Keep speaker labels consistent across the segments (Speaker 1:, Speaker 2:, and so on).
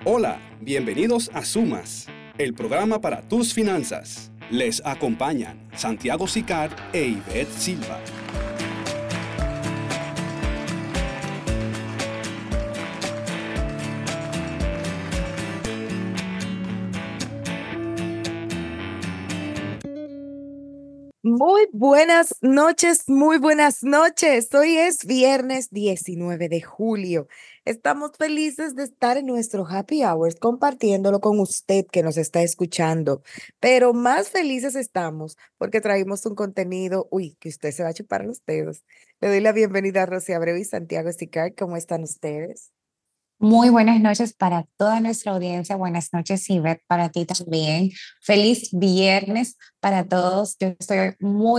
Speaker 1: Hola, bienvenidos a Sumas, el programa para tus finanzas. Les acompañan Santiago Sicar e Ivette Silva.
Speaker 2: Muy buenas noches, muy buenas noches. Hoy es viernes 19 de julio. Estamos felices de estar en nuestro happy hours compartiéndolo con usted que nos está escuchando, pero más felices estamos porque traímos un contenido, que usted se va a chupar los dedos. Le doy la bienvenida a Rosy Abreu y Santiago Sicar. ¿Cómo están ustedes?
Speaker 3: Muy buenas noches para toda nuestra audiencia. Buenas noches, Ivette, para ti también. Feliz viernes para todos. Yo estoy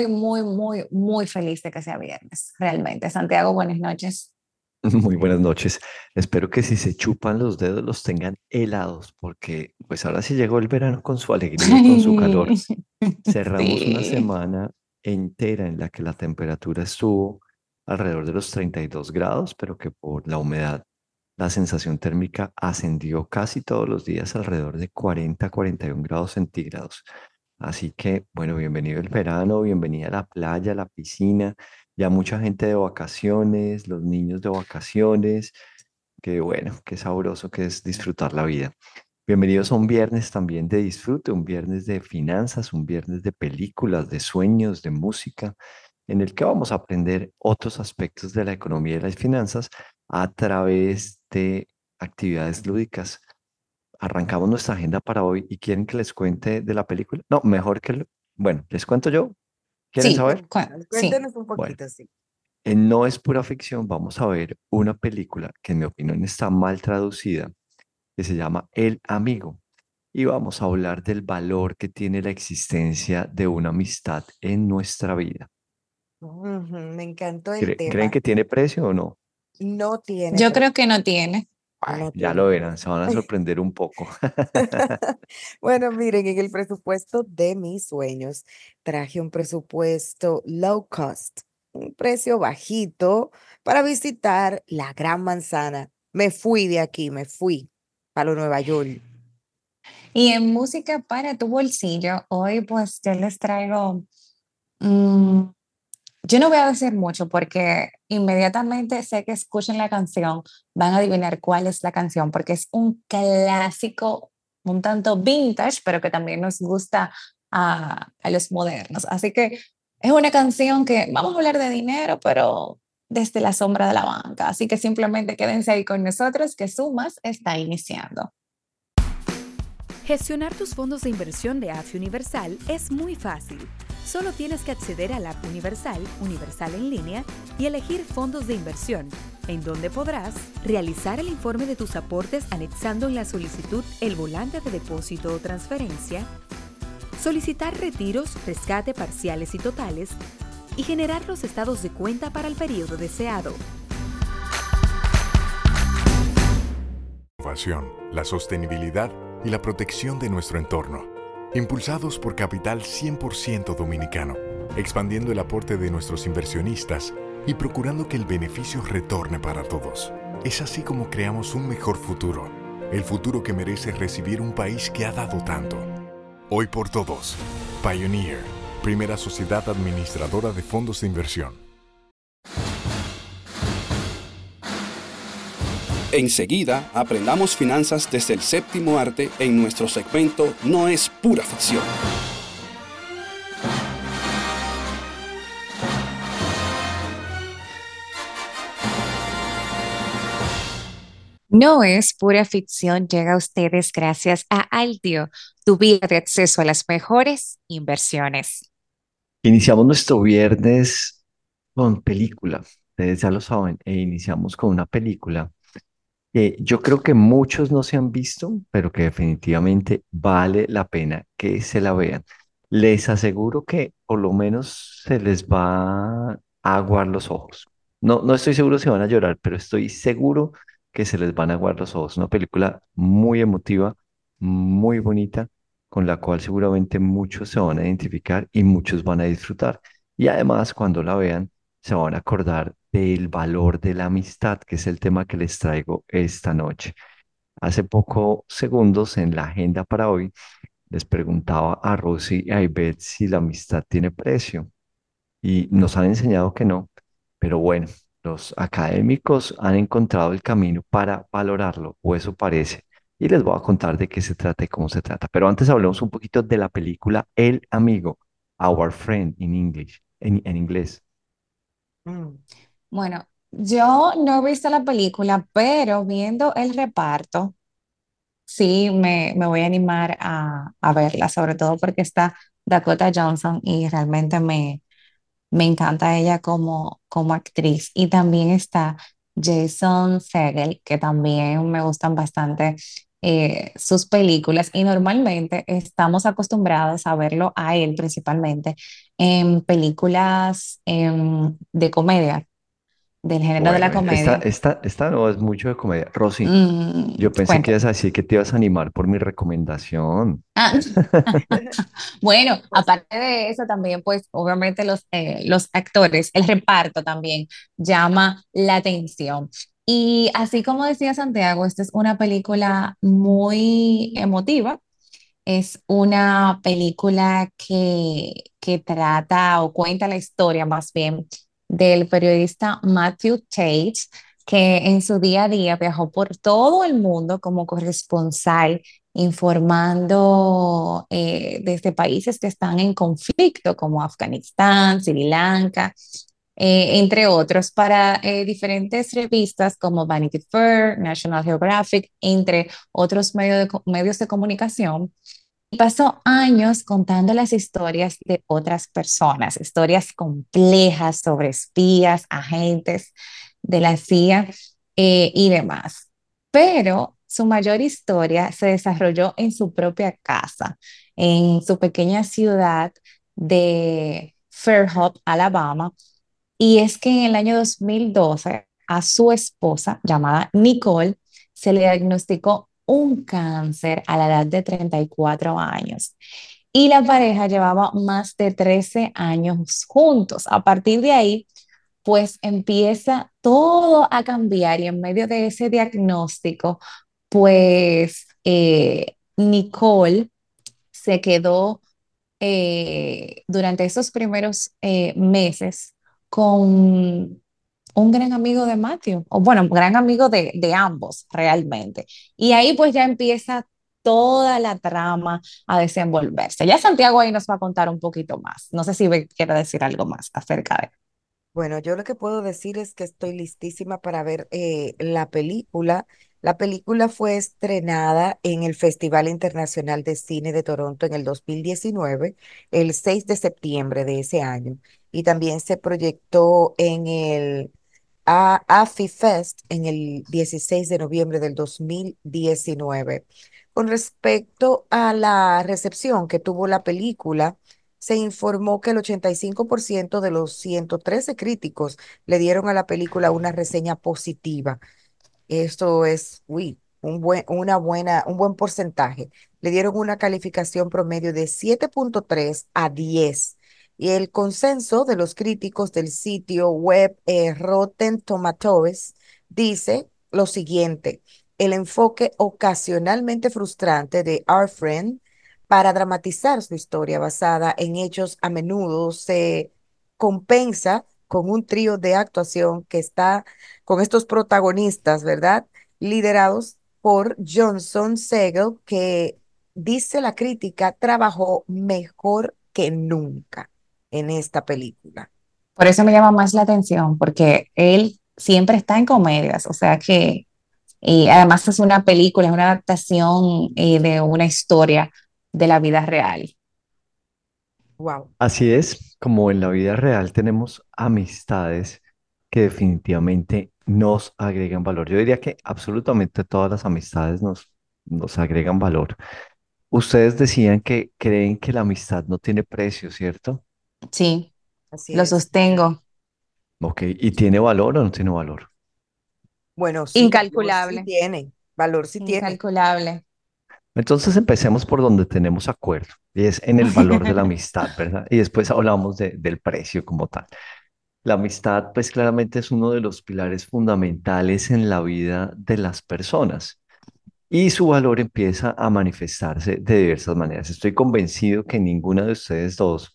Speaker 3: muy feliz de que sea viernes, realmente. Santiago, buenas noches.
Speaker 4: Muy buenas noches. Espero que si se chupan los dedos los tengan helados, porque pues ahora sí llegó el verano con su alegría y con su calor. Cerramos una
Speaker 3: Sí.
Speaker 4: semana entera en la que la temperatura estuvo alrededor de los 32 grados, pero que por la humedad la sensación térmica ascendió casi todos los días alrededor de 40, 41 grados centígrados. Así que, bueno, bienvenido el verano, bienvenida a la playa, a la piscina, ya mucha gente de vacaciones, los niños de vacaciones, que bueno, qué sabroso que es disfrutar la vida. Bienvenidos a un viernes también de disfrute, un viernes de finanzas, un viernes de películas, de sueños, de música, en el que vamos a aprender otros aspectos de la economía y las finanzas a través de actividades lúdicas. Arrancamos nuestra agenda para hoy y quieren que les cuente de la película. No, mejor que, bueno, les cuento yo. ¿Quieren
Speaker 3: Sí,
Speaker 4: saber?
Speaker 3: sí.
Speaker 2: Cuéntenos un
Speaker 4: Bueno,
Speaker 2: poquito, sí.
Speaker 4: No es pura ficción, vamos a ver una película que en mi opinión está mal traducida, que se llama El Amigo. Y vamos a hablar del valor que tiene la existencia de una amistad en nuestra vida.
Speaker 2: Ujú, me encantó el
Speaker 4: ¿Creen
Speaker 2: tema.
Speaker 4: que tiene precio o no?
Speaker 2: No tiene
Speaker 3: Yo creo
Speaker 2: precio,
Speaker 3: que no tiene.
Speaker 4: Ay,
Speaker 2: no
Speaker 4: ya lo
Speaker 2: tiene
Speaker 4: verán,
Speaker 2: precio.
Speaker 4: se van a sorprender un poco.
Speaker 2: Bueno, miren, en el presupuesto de mis sueños traje un presupuesto low cost, un precio bajito para visitar la Gran Manzana. Me fui de aquí, me fui para Nueva York.
Speaker 3: Y en música para tu bolsillo, hoy pues yo les traigo, mm, yo no voy a decir mucho porque inmediatamente sé que escuchen la canción, van a adivinar cuál es la canción, porque es un clásico un tanto vintage, pero que también nos gusta a los modernos. Así que es una canción que vamos a hablar de dinero, pero desde la sombra de la banca. Así que simplemente quédense ahí con nosotros, que Sumas está iniciando.
Speaker 5: Gestionar tus fondos de inversión de AFI Universal es muy fácil. Solo tienes que acceder a la app Universal, Universal en línea, y elegir fondos de inversión, en donde podrás realizar el informe de tus aportes anexando en la solicitud el volante de depósito o transferencia, solicitar retiros, rescate parciales y totales, y generar los estados de cuenta para el periodo deseado.
Speaker 6: Innovación, la sostenibilidad y la protección de nuestro entorno. Impulsados por capital 100% dominicano, expandiendo el aporte de nuestros inversionistas y procurando que el beneficio retorne para todos. Es así como creamos un mejor futuro, el futuro que merece recibir un país que ha dado tanto. Hoy por todos, Pioneer, primera sociedad administradora de fondos de inversión.
Speaker 1: Enseguida, aprendamos finanzas desde el séptimo arte en nuestro segmento No es pura ficción.
Speaker 3: No es pura ficción, llega a ustedes gracias a Altio, tu vía de acceso a las mejores inversiones.
Speaker 4: Iniciamos nuestro viernes con película. Ustedes ya lo saben, e iniciamos con una película que yo creo que muchos no se han visto, pero que definitivamente vale la pena que se la vean. Les aseguro que por lo menos se les va a aguar los ojos. No estoy seguro si van a llorar, pero estoy seguro que se les van a aguar los ojos. Una película muy emotiva, muy bonita, con la cual seguramente muchos se van a identificar y muchos van a disfrutar. Y además, cuando la vean, se van a acordar del valor de la amistad, que es el tema que les traigo esta noche. Hace pocos segundos en la agenda para hoy les preguntaba a Rosy y a Ivette si la amistad tiene precio y nos han enseñado que no, pero bueno, los académicos han encontrado el camino para valorarlo, o eso parece. Y les voy a contar de qué se trata y cómo se trata. Pero antes hablemos un poquito de la película El Amigo, Our Friend in English, en inglés.
Speaker 2: Mm.
Speaker 3: Bueno, yo no he visto la película, pero viendo el reparto, sí me voy a animar a verla, sobre todo porque está Dakota Johnson y realmente me encanta ella como actriz. Y también está Jason Segel, que también me gustan bastante sus películas. Y normalmente estamos acostumbrados a verlo a él principalmente en películas de comedia, del género de la
Speaker 4: Bueno,
Speaker 3: comedia.
Speaker 4: esta no es mucho de comedia. Rosy, yo pensé que
Speaker 3: Cuéntame.
Speaker 4: ibas a decir que te ibas a animar por mi recomendación.
Speaker 3: Ah, bueno, aparte de eso también, pues obviamente los actores, el reparto también llama la atención. Y así como decía Santiago, esta es una película muy emotiva. Es una película que trata o cuenta la historia más bien del periodista Matthew Tate, que en su día a día viajó por todo el mundo como corresponsal, informando desde países que están en conflicto como Afganistán, Sri Lanka, entre otros, para diferentes revistas como Vanity Fair, National Geographic, entre otros medios de comunicación. Y pasó años contando las historias de otras personas, historias complejas sobre espías, agentes de la CIA y demás. Pero su mayor historia se desarrolló en su propia casa, en su pequeña ciudad de Fairhope, Alabama. Y es que en el año 2012 a su esposa, llamada Nicole, se le diagnosticó un cáncer a la edad de 34 años. Y la pareja llevaba más de 13 años juntos. A partir de ahí, pues empieza todo a cambiar y en medio de ese diagnóstico, pues Nicole se quedó durante esos primeros meses con un gran amigo de Matthew, o bueno, un gran amigo de ambos realmente. Y ahí pues ya empieza toda la trama a desenvolverse. Ya Santiago ahí nos va a contar un poquito más. No sé si quiere decir algo más acerca de...
Speaker 2: Bueno, yo lo que puedo decir es que estoy listísima para ver la película. La película fue estrenada en el Festival Internacional de Cine de Toronto en el 2019, el 6 de septiembre de ese año, y también se proyectó en el AFI Fest en el 16 de noviembre del 2019. Con respecto a la recepción que tuvo la película, se informó que el 85% de los 113 críticos le dieron a la película una reseña positiva. Esto es, uy, un buen porcentaje. Le dieron una calificación promedio de 7,3 a 10. Y el consenso de los críticos del sitio web Rotten Tomatoes dice lo siguiente: el enfoque ocasionalmente frustrante de Our Friend para dramatizar su historia basada en hechos a menudo se compensa con un trío de actuación que está con estos protagonistas, ¿verdad? Liderados por Johnson Segel, que dice la crítica, trabajó mejor que nunca en esta película.
Speaker 3: Por eso me llama más la atención, porque él siempre está en comedias, o sea que, y además es una película, es una adaptación de una historia de la vida real.
Speaker 2: Wow.
Speaker 4: Así es, como en la vida real tenemos amistades que definitivamente nos agregan valor. Yo diría que absolutamente todas las amistades nos agregan valor. Ustedes decían que creen que la amistad no tiene precio, ¿cierto?
Speaker 3: Sí,
Speaker 2: Así
Speaker 3: lo
Speaker 2: es.
Speaker 3: sostengo.
Speaker 4: Ok, ¿y tiene valor o no tiene valor?
Speaker 2: Bueno, sí,
Speaker 3: Incalculable,
Speaker 2: valor sí tiene.
Speaker 3: incalculable.
Speaker 4: Entonces empecemos por donde tenemos acuerdo, y es en el valor de la amistad, ¿verdad? Y después hablamos del precio como tal. La amistad, pues claramente es uno de los pilares fundamentales en la vida de las personas. y su valor empieza a manifestarse de diversas maneras. Estoy convencido que ninguna de ustedes dos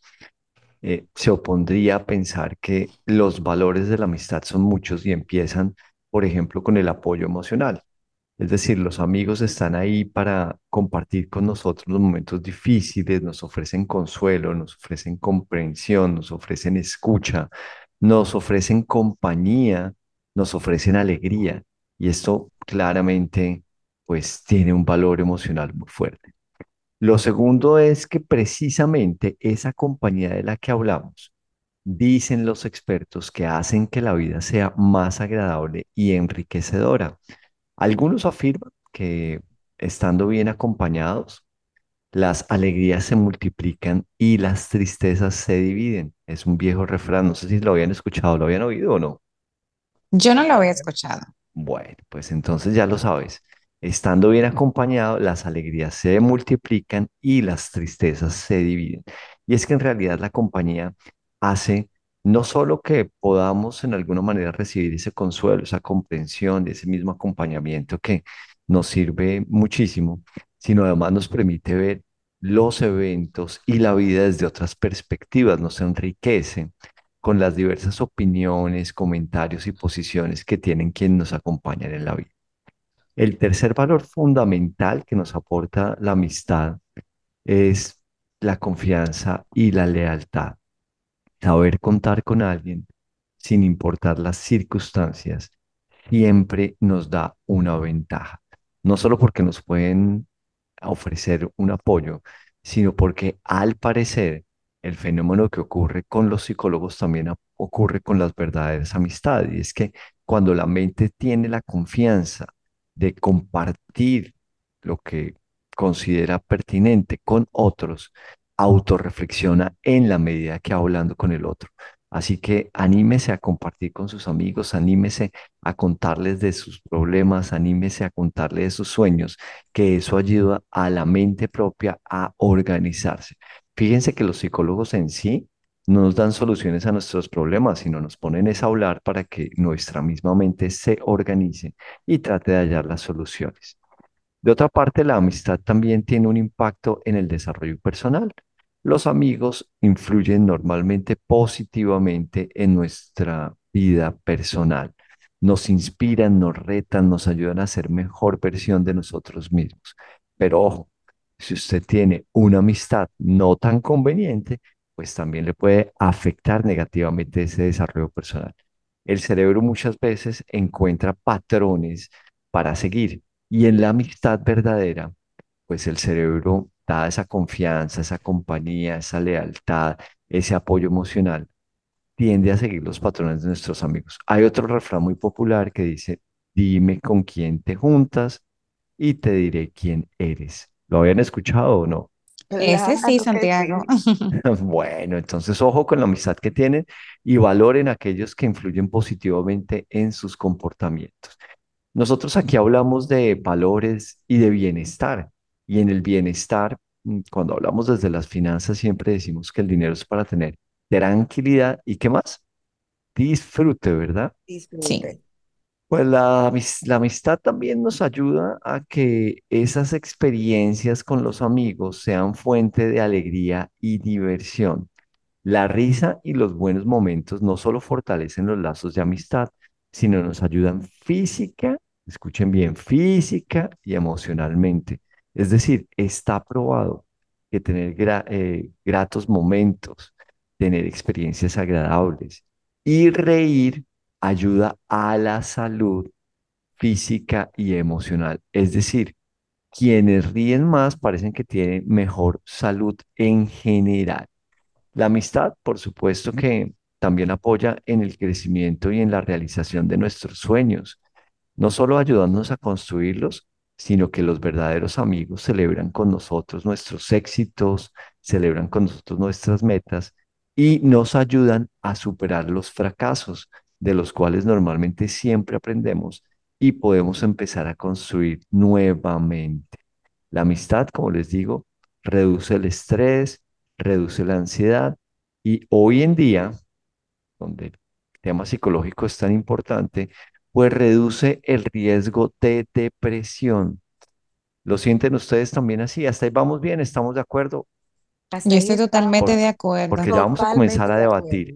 Speaker 4: se opondría a pensar que los valores de la amistad son muchos y empiezan, por ejemplo, con el apoyo emocional. Es decir, los amigos están ahí para compartir con nosotros los momentos difíciles, nos ofrecen consuelo, nos ofrecen comprensión, nos ofrecen escucha, nos ofrecen compañía, nos ofrecen alegría. Y esto claramente, pues, tiene un valor emocional muy fuerte. Lo segundo es que precisamente esa compañía de la que hablamos, dicen los expertos que hacen que la vida sea más agradable y enriquecedora. Algunos afirman que estando bien acompañados, las alegrías se multiplican y las tristezas se dividen. Es un viejo refrán, no sé si lo habían escuchado, lo habían oído o no.
Speaker 3: Yo no lo había escuchado.
Speaker 4: Bueno, pues entonces ya lo sabes. Estando bien acompañado, las alegrías se multiplican y las tristezas se dividen. Y es que en realidad la compañía hace no solo que podamos en alguna manera recibir ese consuelo, esa comprensión, ese mismo acompañamiento que nos sirve muchísimo, sino además nos permite ver los eventos y la vida desde otras perspectivas, nos enriquece con las diversas opiniones, comentarios y posiciones que tienen quienes nos acompañan en la vida. El tercer valor fundamental que nos aporta la amistad es la confianza y la lealtad. Saber contar con alguien sin importar las circunstancias siempre nos da una ventaja. No solo porque nos pueden ofrecer un apoyo, sino porque al parecer el fenómeno que ocurre con los psicólogos también ocurre con las verdaderas amistades. Y es que cuando la mente tiene la confianza de compartir lo que considera pertinente con otros, autorreflexiona en la medida que va hablando con el otro. Así que anímese a compartir con sus amigos, anímese a contarles de sus problemas, anímese a contarles de sus sueños, que eso ayuda a la mente propia a organizarse. Fíjense que los psicólogos en sí no nos dan soluciones a nuestros problemas, sino nos ponen es a hablar para que nuestra misma mente se organice y trate de hallar las soluciones. De otra parte, la amistad también tiene un impacto en el desarrollo personal. Los amigos influyen normalmente positivamente en nuestra vida personal. Nos inspiran, nos retan, nos ayudan a ser mejor versión de nosotros mismos. Pero ojo, si usted tiene una amistad no tan conveniente, pues también le puede afectar negativamente ese desarrollo personal. El cerebro muchas veces encuentra patrones para seguir y en la amistad verdadera, pues el cerebro da esa confianza, esa compañía, esa lealtad, ese apoyo emocional, tiende a seguir los patrones de nuestros amigos. Hay otro refrán muy popular que dice, dime con quién te juntas y te diré quién eres. ¿Lo habían escuchado o no?
Speaker 3: Ese sí,
Speaker 2: Claro que
Speaker 3: Santiago.
Speaker 2: sí.
Speaker 4: Bueno, entonces ojo con la amistad que tienen y valoren a aquellos que influyen positivamente en sus comportamientos. Nosotros aquí hablamos de valores y de bienestar. Y en el bienestar, cuando hablamos desde las finanzas, siempre decimos que el dinero es para tener tranquilidad y ¿qué más? Disfrute, ¿verdad?
Speaker 3: Sí.
Speaker 2: Disfrute.
Speaker 4: Pues la amistad también nos ayuda a que esas experiencias con los amigos sean fuente de alegría y diversión. La risa y los buenos momentos no solo fortalecen los lazos de amistad, sino nos ayudan física, escuchen bien, física y emocionalmente. Es decir, está probado que tener gratos momentos, tener experiencias agradables y reír ayuda a la salud física y emocional. Es decir, quienes ríen más parecen que tienen mejor salud en general. La amistad, por supuesto que también apoya en el crecimiento y en la realización de nuestros sueños, no solo ayudándonos a construirlos, sino que los verdaderos amigos celebran con nosotros nuestros éxitos, celebran con nosotros nuestras metas y nos ayudan a superar los fracasos, de los cuales normalmente siempre aprendemos y podemos empezar a construir nuevamente. La amistad, como les digo, reduce el estrés, reduce la ansiedad y hoy en día, donde el tema psicológico es tan importante, pues reduce el riesgo de depresión. ¿Lo sienten ustedes también así? Hasta ahí vamos bien, estamos de acuerdo,
Speaker 2: Hasta
Speaker 3: Yo
Speaker 2: ahí
Speaker 3: estoy totalmente
Speaker 2: estamos
Speaker 3: de acuerdo.
Speaker 4: porque ya vamos a comenzar
Speaker 2: totalmente
Speaker 4: a
Speaker 2: de
Speaker 4: debatir.
Speaker 2: acuerdo.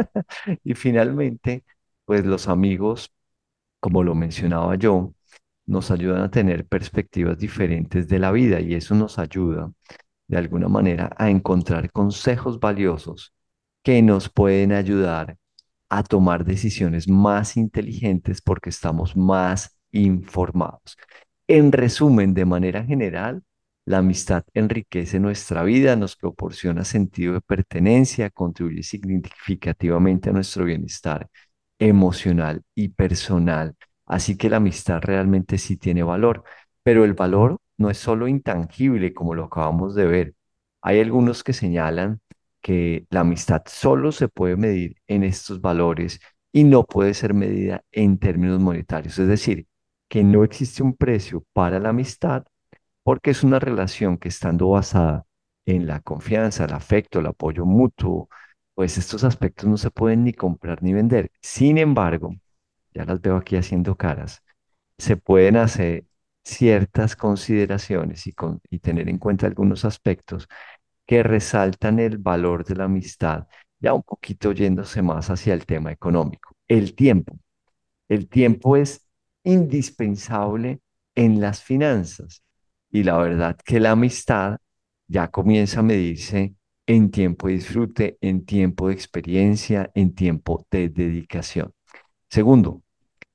Speaker 4: Y finalmente, pues los amigos, como lo mencionaba yo, nos ayudan a tener perspectivas diferentes de la vida y eso nos ayuda de alguna manera a encontrar consejos valiosos que nos pueden ayudar a tomar decisiones más inteligentes porque estamos más informados. En resumen, de manera general, la amistad enriquece nuestra vida, nos proporciona sentido de pertenencia, contribuye significativamente a nuestro bienestar emocional y personal. Así que la amistad realmente sí tiene valor, pero el valor no es solo intangible, como lo acabamos de ver. Hay algunos que señalan que la amistad solo se puede medir en estos valores y no puede ser medida en términos monetarios. Es decir, que no existe un precio para la amistad porque es una relación que estando basada en la confianza, el afecto, el apoyo mutuo, pues estos aspectos no se pueden ni comprar ni vender. Sin embargo, ya las veo aquí haciendo caras, se pueden hacer ciertas consideraciones y tener en cuenta algunos aspectos que resaltan el valor de la amistad, ya un poquito yéndose más hacia el tema económico. El tiempo. El tiempo es indispensable en las finanzas y la verdad que la amistad ya comienza a medirse en tiempo de disfrute, en tiempo de experiencia, en tiempo de dedicación. Segundo,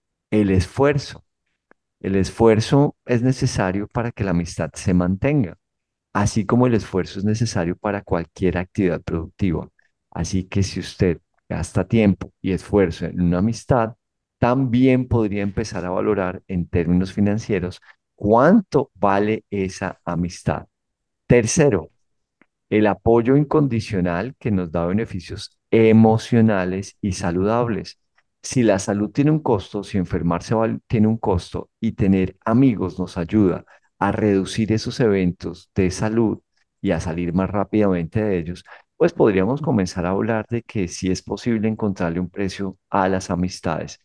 Speaker 4: el esfuerzo. El esfuerzo es necesario para que la amistad se mantenga, así como el esfuerzo es necesario para cualquier actividad productiva. Así que si usted gasta tiempo y esfuerzo en una amistad, también podría empezar a valorar en términos financieros cuánto vale esa amistad. Tercero, el apoyo incondicional que nos da beneficios emocionales y saludables. Si la salud tiene un costo, si enfermarse tiene un costo y tener amigos nos ayuda a reducir esos eventos de salud y a salir más rápidamente de ellos, pues podríamos comenzar a hablar de que sí es posible encontrarle un precio a las amistades.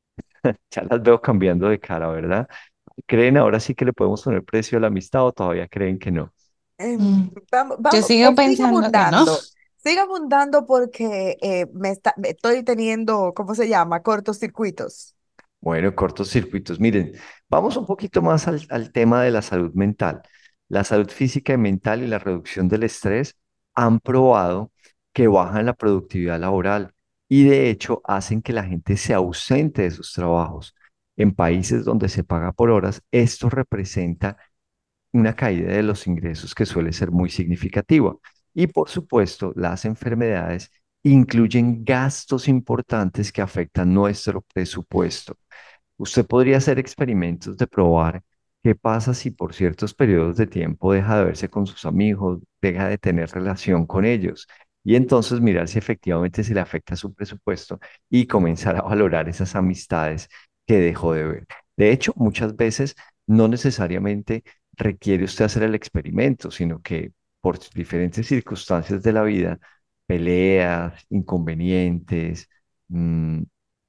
Speaker 4: Ya las veo cambiando de cara, ¿verdad? ¿Creen ahora sí que le podemos poner precio a la amistad o todavía creen que no?
Speaker 3: Mm,
Speaker 2: Vamos,
Speaker 3: Yo
Speaker 2: vamos,
Speaker 3: sigo pensando que no.
Speaker 2: sigue abundando porque me estoy teniendo, ¿cómo se llama? Cortocircuitos.
Speaker 4: Bueno, cortocircuitos. Miren, vamos un poquito más al tema de la salud mental. La salud física y mental y la reducción del estrés han probado que bajan la productividad laboral y de hecho hacen que la gente se ausente de sus trabajos. En países donde se paga por horas, esto representa una caída de los ingresos que suele ser muy significativa. Y por supuesto, las enfermedades incluyen gastos importantes que afectan nuestro presupuesto. Usted podría hacer experimentos de probar qué pasa si por ciertos periodos de tiempo deja de verse con sus amigos, deja de tener relación con ellos y entonces mirar si efectivamente se le afecta su presupuesto y comenzar a valorar esas amistades que dejó de ver. De hecho, muchas veces no necesariamente requiere usted hacer el experimento, sino que por diferentes circunstancias de la vida, peleas, inconvenientes, mm,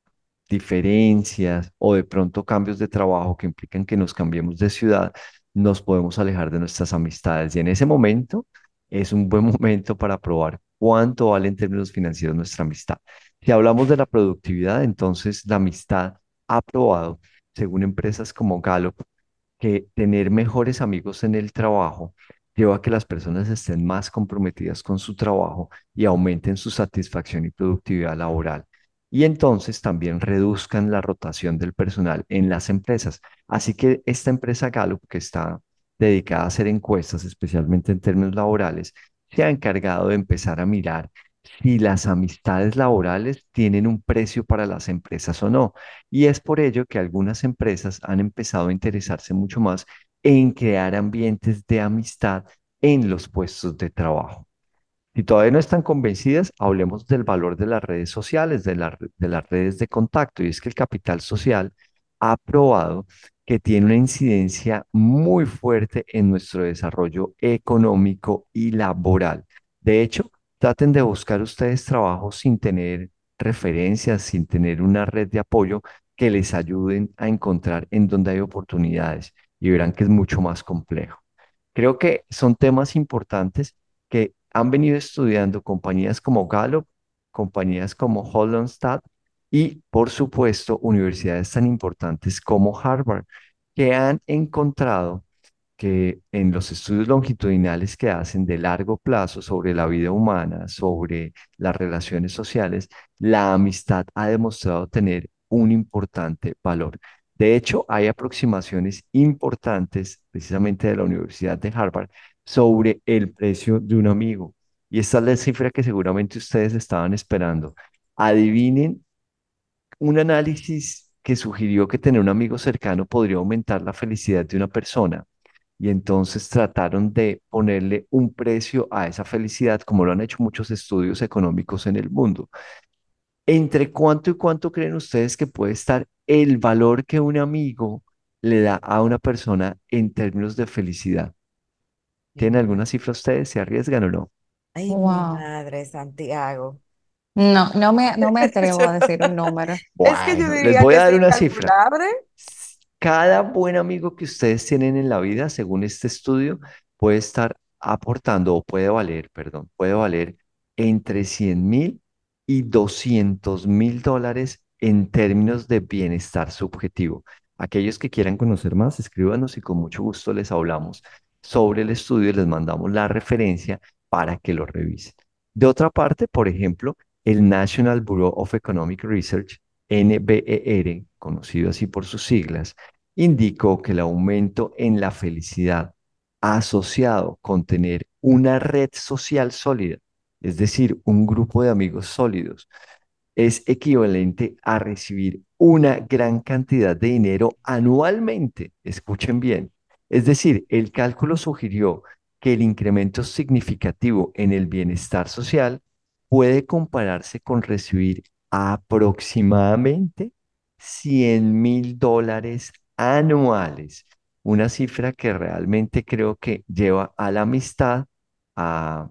Speaker 4: diferencias o de pronto cambios de trabajo que implican que nos cambiemos de ciudad, nos podemos alejar de nuestras amistades. Y en ese momento es un buen momento para probar cuánto vale en términos financieros nuestra amistad. Si hablamos de la productividad, entonces la amistad ha probado, según empresas como Gallup, que tener mejores amigos en el trabajo lleva a que las personas estén más comprometidas con su trabajo y aumenten su satisfacción y productividad laboral. Y entonces también reduzcan la rotación del personal en las empresas. Así que esta empresa Gallup, que está dedicada a hacer encuestas, especialmente en términos laborales, se ha encargado de empezar a mirar si las amistades laborales tienen un precio para las empresas o no. Y es por ello que algunas empresas han empezado a interesarse mucho más en crear ambientes de amistad en los puestos de trabajo. Si todavía no están convencidas, hablemos del valor de las redes sociales, de las redes de contacto. Y es que el capital social ha probado que tiene una incidencia muy fuerte en nuestro desarrollo económico y laboral. De hecho, traten de buscar ustedes trabajo sin tener referencias, sin tener una red de apoyo que les ayuden a encontrar en dónde hay oportunidades. y verán que es mucho más complejo. Creo que son temas importantes que han venido estudiando compañías como Gallup, compañías como Hollandstadt y, por supuesto, universidades tan importantes como Harvard, que han encontrado que en los estudios longitudinales que hacen de largo plazo sobre la vida humana, sobre las relaciones sociales, la amistad ha demostrado tener un importante valor. De hecho, hay aproximaciones importantes, precisamente de la Universidad de Harvard, sobre el precio de un amigo. Y esta es la cifra que seguramente ustedes estaban esperando. Adivinen un análisis que sugirió que tener un amigo cercano podría aumentar la felicidad de una persona. Y entonces trataron de ponerle un precio a esa felicidad, como lo han hecho muchos estudios económicos en el mundo. ¿Entre cuánto y cuánto creen ustedes que puede estar el valor que un amigo le da a una persona en términos de felicidad? ¿Tienen alguna cifra ustedes? ¿Se arriesgan o no?
Speaker 2: Ay, mi
Speaker 3: Wow.
Speaker 2: madre, Santiago.
Speaker 3: No, no me atrevo
Speaker 2: Yo-
Speaker 3: a decir un número.
Speaker 2: Es que yo
Speaker 4: Bueno, les
Speaker 2: diría
Speaker 4: voy
Speaker 2: que
Speaker 4: a
Speaker 2: es
Speaker 4: dar una cifra.
Speaker 2: incalculable.
Speaker 4: Cada buen amigo que ustedes tienen en la vida, según este estudio, puede estar aportando o puede valer, perdón, puede valer entre 100.000 y 200.000 dólares en términos de bienestar subjetivo. Aquellos que quieran conocer más, escríbanos y con mucho gusto les hablamos sobre el estudio y les mandamos la referencia para que lo revisen. De otra parte, por ejemplo, el National Bureau of Economic Research, NBER, conocido así por sus siglas, indicó que el aumento en la felicidad asociado con tener una red social sólida, es decir, un grupo de amigos sólidos, es equivalente a recibir una gran cantidad de dinero anualmente. Escuchen bien. Es decir, el cálculo sugirió que el incremento significativo en el bienestar social puede compararse con recibir aproximadamente 100.000 dólares anuales. Una cifra que realmente creo que lleva a la amistad a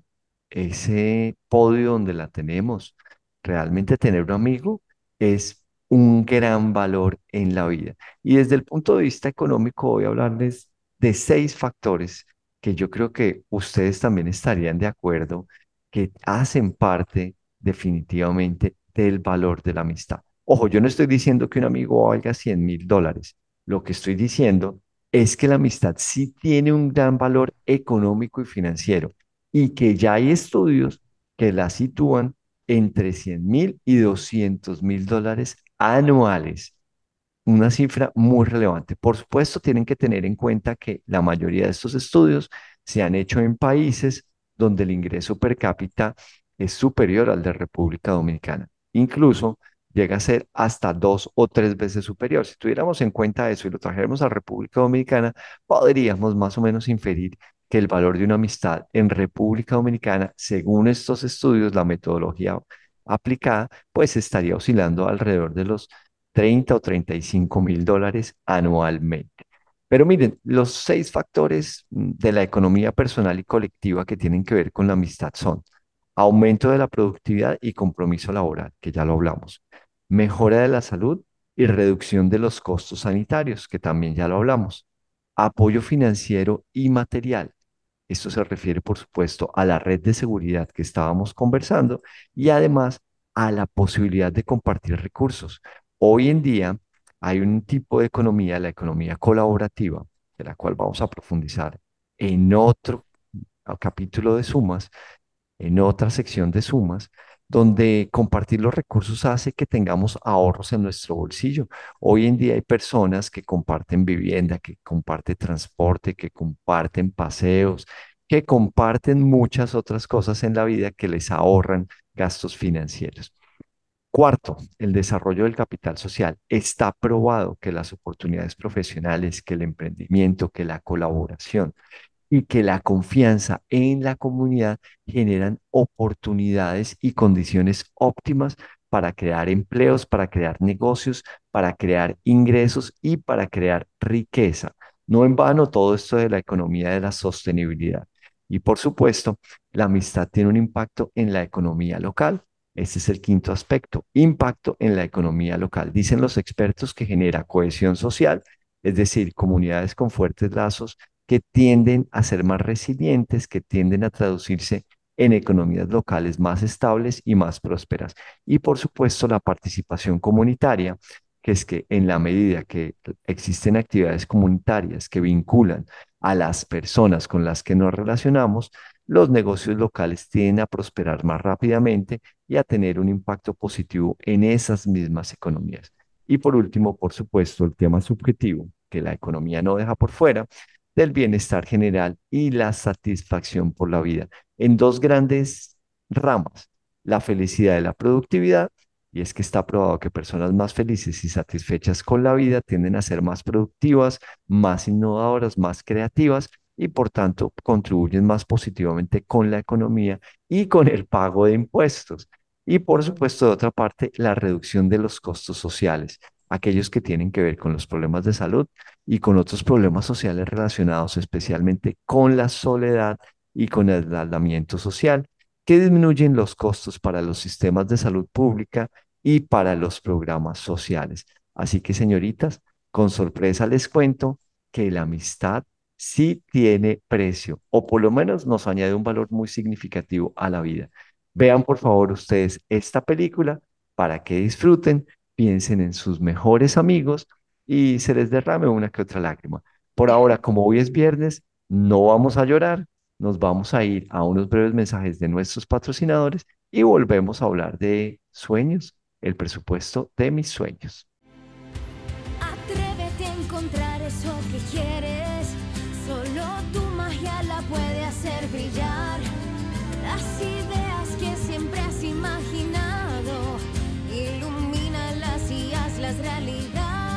Speaker 4: ese podio donde la tenemos. Realmente tener un amigo es un gran valor en la vida. Y desde el punto de vista económico voy a hablarles de 6 factores que yo creo que ustedes también estarían de acuerdo, que hacen parte definitivamente del valor de la amistad. Ojo, yo no estoy diciendo que un amigo valga 100.000 dólares. Lo que estoy diciendo es que la amistad sí tiene un gran valor económico y financiero y que ya hay estudios que la sitúan entre 100.000 y 200.000 dólares anuales, una cifra muy relevante. Por supuesto, tienen que tener en cuenta que la mayoría de estos estudios se han hecho en países donde el ingreso per cápita es superior al de República Dominicana. Incluso llega a ser hasta 2 o 3 veces superior. Si tuviéramos en cuenta eso y lo trajéramos a República Dominicana, podríamos más o menos inferir que el valor de una amistad en República Dominicana, según estos estudios, la metodología aplicada, pues estaría oscilando alrededor de los 30 o 35.000 dólares anualmente. Pero miren, los 6 factores de la economía personal y colectiva que tienen que ver con la amistad son aumento de la productividad y compromiso laboral, que ya lo hablamos, mejora de la salud y reducción de los costos sanitarios, que también ya lo hablamos, apoyo financiero y material. Esto se refiere, por supuesto, a la red de seguridad que estábamos conversando y además a la posibilidad de compartir recursos. Hoy en día hay un tipo de economía, la economía colaborativa, de la cual vamos a profundizar en otro capítulo de sumas, en otra sección de sumas, donde compartir los recursos hace que tengamos ahorros en nuestro bolsillo. Hoy en día hay personas que comparten vivienda, que comparten transporte, que comparten paseos, que comparten muchas otras cosas en la vida que les ahorran gastos financieros. Cuarto, el desarrollo del capital social. Está probado que las oportunidades profesionales, que el emprendimiento, que la colaboración y que la confianza en la comunidad generan oportunidades y condiciones óptimas para crear empleos, para crear negocios, para crear ingresos y para crear riqueza. No en vano todo esto de la economía de la sostenibilidad. Y por supuesto, la amistad tiene un impacto en la economía local. Este es el quinto aspecto, impacto en la economía local. Dicen los expertos que genera cohesión social es decir, comunidades con fuertes lazos que tienden a ser más resilientes, que tienden a traducirse en economías locales más estables y más prósperas. Y por supuesto, la participación comunitaria, que es que en la medida que existen actividades comunitarias que vinculan a las personas con las que nos relacionamos, los negocios locales tienden a prosperar más rápidamente y a tener un impacto positivo en esas mismas economías. Y por último, por supuesto, el tema subjetivo, que la economía no deja por fuera, del bienestar general y la satisfacción por la vida, en dos grandes ramas, la felicidad y la productividad, y es que está probado que personas más felices y satisfechas con la vida tienden a ser más productivas, más innovadoras, más creativas y por tanto contribuyen más positivamente con la economía y con el pago de impuestos. Y por supuesto, de otra parte, la reducción de los costos sociales, aquellos que tienen que ver con los problemas de salud y con otros problemas sociales relacionados especialmente con la soledad y con el aislamiento social, que disminuyen los costos para los sistemas de salud pública y para los programas sociales. Así que, señoritas, con sorpresa les cuento que la amistad sí tiene precio, o por lo menos nos añade un valor muy significativo a la vida. Vean, por favor, ustedes esta película para que disfruten, piensen en sus mejores amigos y se les derrame una que otra lágrima. Por ahora, como hoy es viernes, no vamos a llorar, nos vamos a ir a unos breves mensajes de nuestros patrocinadores y volvemos a hablar de sueños, el presupuesto de mis sueños.
Speaker 7: Atrévete a encontrar eso que quieres, solo tu magia la puede hacer brillar. Las ideas que siempre has imaginado, ilumínalas y hazlas realidad.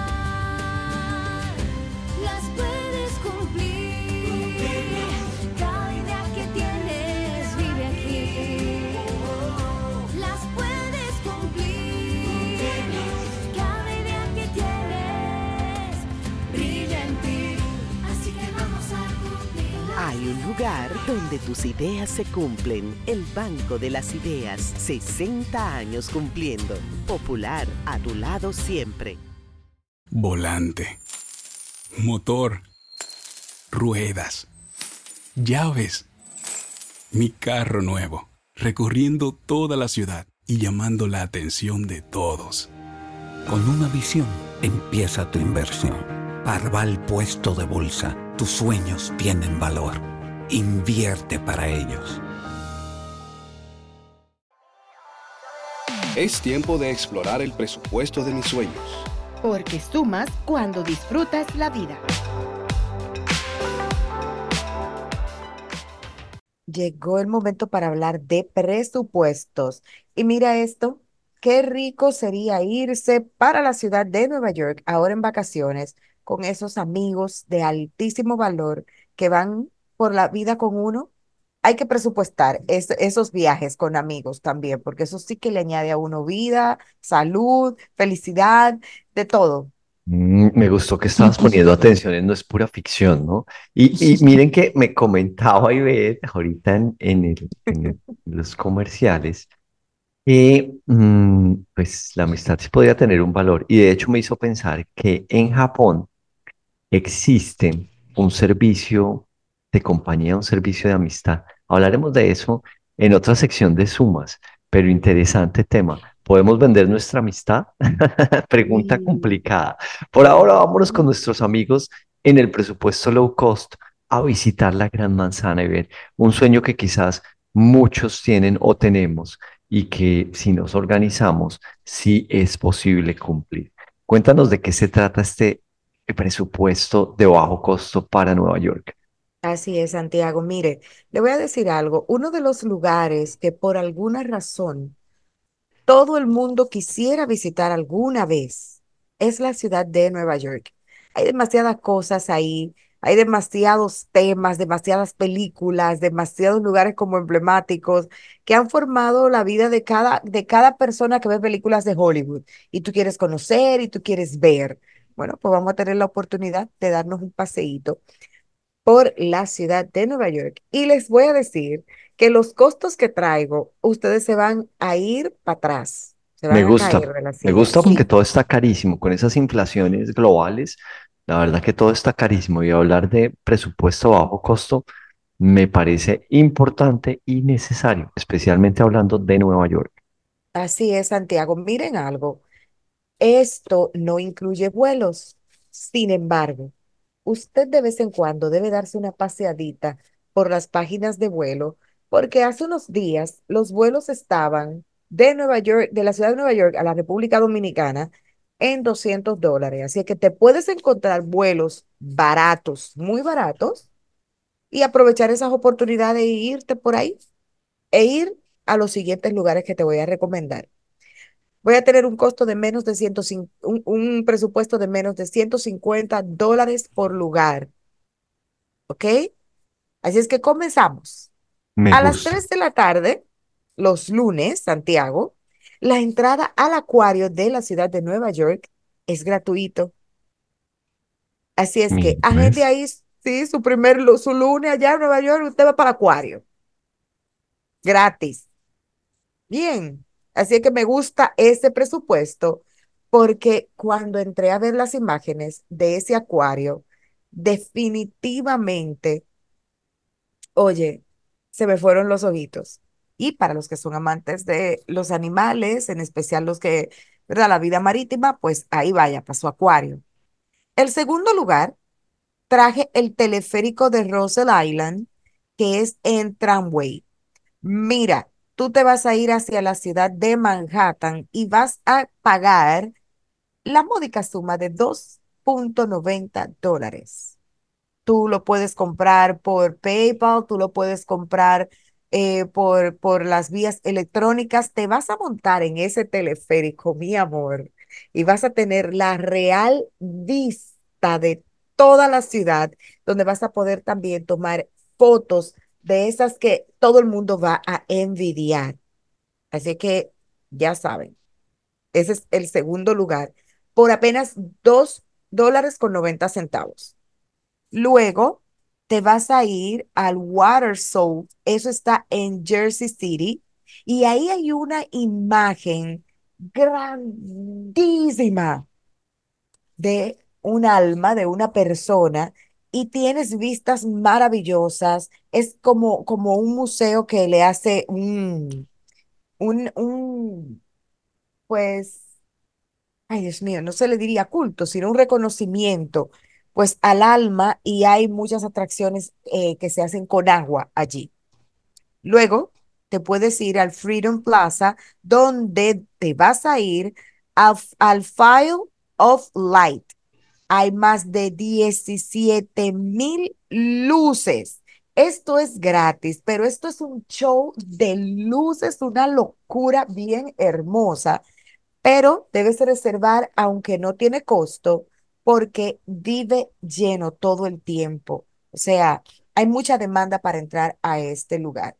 Speaker 7: Las puedes cumplir, cada idea que tienes vive aquí. Las puedes cumplir, cada idea que tienes brilla en ti. Así que vamos a cumplirla.
Speaker 8: Hay un lugar donde tus ideas se cumplen. El Banco de las Ideas, 60 años cumpliendo. Popular, a tu lado siempre.
Speaker 9: Volante, motor, ruedas, llaves. Mi carro nuevo, recorriendo toda la ciudad y llamando la atención de todos.
Speaker 10: Con una visión empieza tu inversión. Parval Puesto de Bolsa. Tus sueños tienen valor. Invierte para ellos.
Speaker 1: Es tiempo de explorar el presupuesto de mis sueños.
Speaker 11: Porque sumas cuando disfrutas la vida.
Speaker 2: Llegó el momento para hablar de presupuestos. Y mira esto, qué rico sería irse para la ciudad de Nueva York ahora en vacaciones con esos amigos de altísimo valor que van por la vida con uno. Hay que presupuestar esos viajes con amigos también, porque eso sí que le añade a uno vida, salud, felicidad, de todo.
Speaker 4: Me gustó que estabas poniendo atención en no es pura ficción, ¿no? Y miren que me comentaba Ivette ahorita en los comerciales que pues la amistad sí podía tener un valor y de hecho me hizo pensar que en Japón existe un servicio de compañía, un servicio de amistad. Hablaremos de eso en otra sección de sumas, pero interesante tema. ¿Podemos vender nuestra amistad? Pregunta
Speaker 2: Sí.
Speaker 4: complicada. Por ahora vámonos con nuestros amigos en el presupuesto low cost a visitar la Gran Manzana y ver un sueño que quizás muchos tienen o tenemos y que si nos organizamos, sí es posible cumplir. Cuéntanos de qué se trata este presupuesto de bajo costo para Nueva York.
Speaker 2: Así es, Santiago. Mire, le voy a decir algo. Uno de los lugares que por alguna razón todo el mundo quisiera visitar alguna vez es la ciudad de Nueva York. Hay demasiadas cosas ahí, hay demasiados temas, demasiadas películas, demasiados lugares como emblemáticos que han formado la vida de cada persona que ve películas de Hollywood y tú quieres conocer y tú quieres ver. Bueno, pues vamos a tener la oportunidad de darnos un paseíto por la ciudad de Nueva York. Y les voy a decir que los costos que traigo, ustedes se van a ir para atrás, se
Speaker 4: Me
Speaker 2: van a
Speaker 4: gusta,
Speaker 2: caer de la
Speaker 4: me
Speaker 2: silla.
Speaker 4: gusta porque
Speaker 2: Sí,
Speaker 4: todo está carísimo con esas inflaciones globales. La verdad que todo está carísimo y hablar de presupuesto bajo costo me parece importante y necesario, especialmente hablando de Nueva York.
Speaker 2: Así es, Santiago. Miren algo. Esto no incluye vuelos. Sin embargo, usted de vez en cuando debe darse una paseadita por las páginas de vuelo, porque hace unos días los vuelos estaban de Nueva York, de la ciudad de Nueva York a la República Dominicana en $200. Así que te puedes encontrar vuelos baratos, muy baratos, y aprovechar esas oportunidades e irte por ahí e ir a los siguientes lugares que te voy a recomendar. Voy a tener un costo de menos de 105, un presupuesto de menos de $150 por lugar, ¿ok? Así es que comenzamos.
Speaker 4: Me
Speaker 2: A las
Speaker 4: gusta.
Speaker 2: 3 de la tarde, los lunes, Santiago, la entrada al acuario de la ciudad de Nueva York es gratuito. Así es
Speaker 4: Mire,
Speaker 2: que agende
Speaker 4: pues,
Speaker 2: ahí, sí, su lunes allá en Nueva York, usted va para el acuario, gratis. Bien, así es que me gusta ese presupuesto porque cuando entré a ver las imágenes de ese acuario, definitivamente, oye, se me fueron los ojitos. Y para los que son amantes de los animales, en especial los que, ¿verdad? La vida marítima, pues ahí vaya, para su acuario. El segundo lugar, traje el teleférico de Roselle Island, que es en Tramway. Mira, tú te vas a ir hacia la ciudad de Manhattan y vas a pagar la módica suma de $2.90. Tú lo puedes comprar por PayPal, tú lo puedes comprar por las vías electrónicas. Te vas a montar en ese teleférico, mi amor, y vas a tener la real vista de toda la ciudad, donde vas a poder también tomar fotos de esas que todo el mundo va a envidiar. Así que ya saben, ese es el segundo lugar, por apenas $2.90. Luego te vas a ir al Water Soul, eso está en Jersey City, y ahí hay una imagen grandísima de un alma, de una persona, y tienes vistas maravillosas. Es como un museo que le hace un, pues, ay Dios mío, no se le diría culto, sino un reconocimiento, pues al alma y hay muchas atracciones que se hacen con agua allí. Luego te puedes ir al Freedom Plaza, donde te vas a ir al File of Light. Hay más de 17,000 luces. Esto es gratis, pero esto es un show de luces, una locura bien hermosa, pero debes reservar aunque no tiene costo porque vive lleno todo el tiempo. O sea, hay mucha demanda para entrar a este lugar.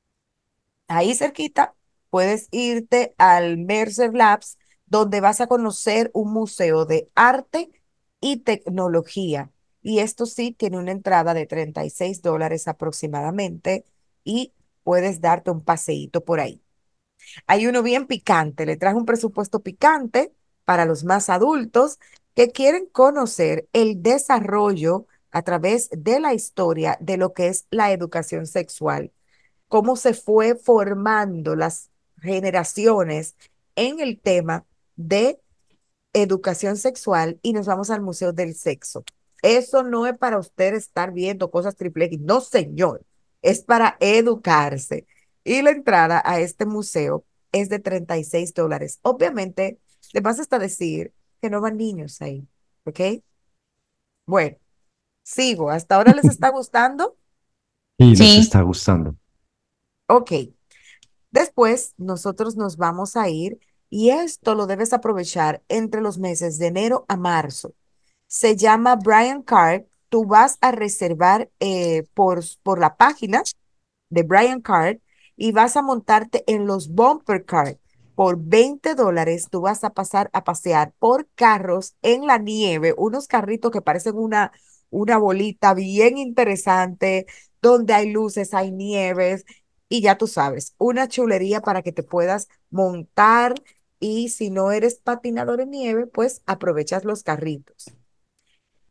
Speaker 2: Ahí cerquita puedes irte al Mercer Labs, donde vas a conocer un museo de arte y tecnología. Y esto sí tiene una entrada de $36 aproximadamente y puedes darte un paseíto por ahí. Hay uno bien picante, le traje un presupuesto picante para los más adultos que quieren conocer el desarrollo a través de la historia de lo que es la educación sexual, cómo se fue formando las generaciones en el tema de educación sexual y nos vamos al Museo del Sexo. Eso no es para usted estar viendo cosas triple X, no señor, es para educarse. Y la entrada a este museo es de $36. Obviamente, le vas hasta decir que no van niños ahí, ¿ok? Bueno, sigo. ¿Hasta ahora les está gustando?
Speaker 4: Y nos
Speaker 3: Sí,
Speaker 4: está gustando.
Speaker 2: Ok. Después, nosotros nos vamos a ir y esto lo debes aprovechar entre los meses de enero a marzo. Se llama Brian Card. Tú vas a reservar por la página de Brian Card y vas a montarte en los bumper card. Por $20 tú vas a pasar a pasear por carros en la nieve, unos carritos que parecen una bolita bien interesante, donde hay luces, hay nieves y ya tú sabes, una chulería para que te puedas montar y si no eres patinador en nieve, pues aprovechas los carritos.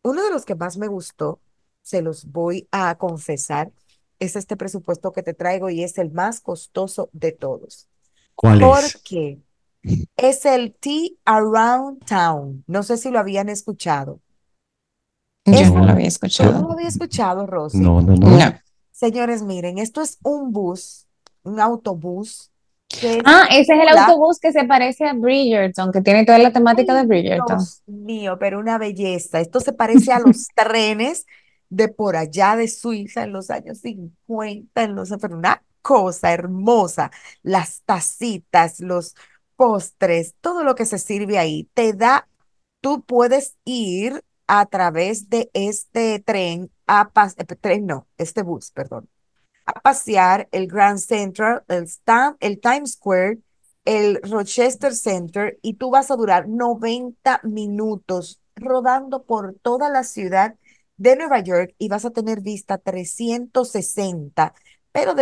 Speaker 2: uno de los que más me gustó, se los voy a confesar, es este presupuesto que te traigo y es el más costoso de todos.
Speaker 4: ¿Cuál es?
Speaker 2: Porque es el Tea Around Town. No sé si lo habían escuchado.
Speaker 3: Yo no lo
Speaker 2: Este,
Speaker 3: había
Speaker 2: ¿tú
Speaker 3: escuchado.
Speaker 2: no lo había escuchado, Rosy?
Speaker 4: No.
Speaker 3: No.
Speaker 2: Señores, miren, esto es un bus, un autobús que
Speaker 3: Ah, ese es el
Speaker 2: circula.
Speaker 3: autobús que se parece a Bridgerton, que tiene toda la temática de
Speaker 2: Ay,
Speaker 3: Bridgerton.
Speaker 2: Dios mío, pero una belleza. Esto se parece a los trenes de por allá de Suiza en los años 50, pero una cosa hermosa. Las tacitas, los postres, todo lo que se sirve ahí, tú puedes ir a través de este tren, no, este bus, perdón, a pasear el Grand Central, el Times Square, el Rochester Center, y tú vas a durar 90 minutos rodando por toda la ciudad de Nueva York y vas a tener vista 360, pero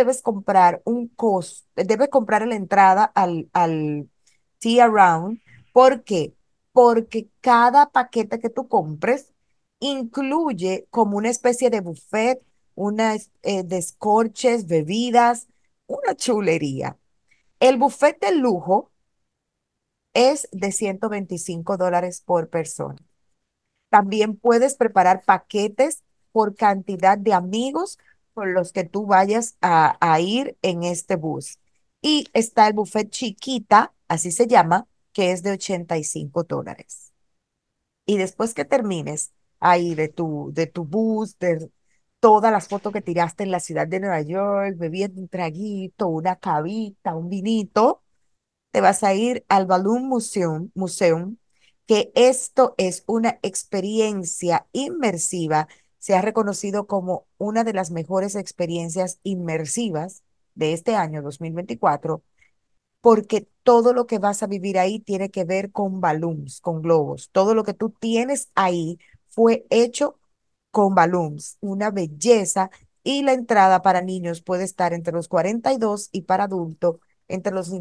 Speaker 2: debes comprar la entrada al Tea Around. ¿Por qué? Porque cada paquete que tú compres incluye como una especie de buffet, descorches, bebidas, una chulería. El buffet de lujo es de $125 por persona. También puedes preparar paquetes por cantidad de amigos con los que tú vayas a ir en este bus. Y está el buffet chiquita, así se llama, que es de $85. Y después que termines ahí de tu bus, de todas las fotos que tiraste en la ciudad de Nueva York, bebiendo un traguito, una cavita, un vinito, te vas a ir al Balloon Museum, que esto es una experiencia inmersiva. Se ha reconocido como una de las mejores experiencias inmersivas de este año 2024, porque todo lo que vas a vivir ahí tiene que ver con balloons, con globos. Todo lo que tú tienes ahí fue hecho con balloons, una belleza. Y la entrada para niños puede estar entre los 42 y para adultos entre los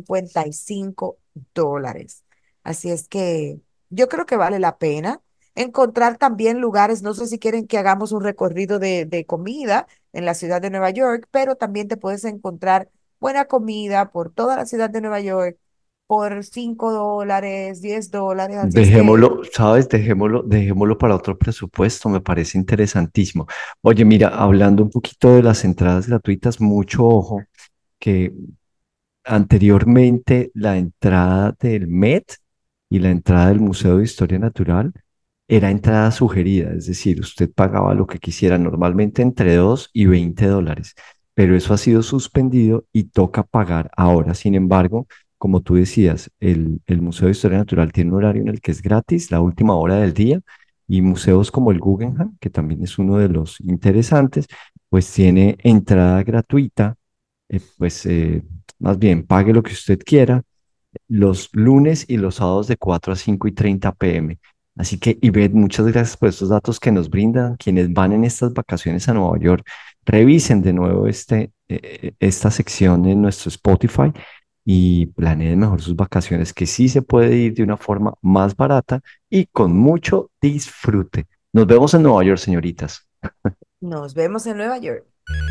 Speaker 2: $55. Así es que yo creo que vale la pena encontrar también lugares. No sé si quieren que hagamos un recorrido de comida en la ciudad de Nueva York, pero también te puedes encontrar buena comida por toda la ciudad de Nueva York por $5, $10. Así es que
Speaker 4: Dejémoslo, ¿sabes? Dejémoslo para otro presupuesto, me parece interesantísimo. Oye, mira, hablando un poquito de las entradas gratuitas, mucho ojo, que anteriormente la entrada del Met y la entrada del Museo de Historia Natural era entrada sugerida, es decir, usted pagaba lo que quisiera, normalmente entre $2 y $20, pero eso ha sido suspendido y toca pagar ahora. Sin embargo, como tú decías, el Museo de Historia Natural tiene un horario en el que es gratis, la última hora del día, y museos como el Guggenheim, que también es uno de los interesantes, pues tiene entrada gratuita, pues más bien pague lo que usted quiera los lunes y los sábados de 4 a 5:30 p.m. Así que, Ivette, muchas gracias por estos datos que nos brindan. Quienes van en estas vacaciones a Nueva York, revisen de nuevo esta sección en nuestro Spotify y planeen mejor sus vacaciones, que sí se puede ir de una forma más barata y con mucho disfrute. Nos vemos en Nueva York, señoritas.
Speaker 2: nos vemos en Nueva York.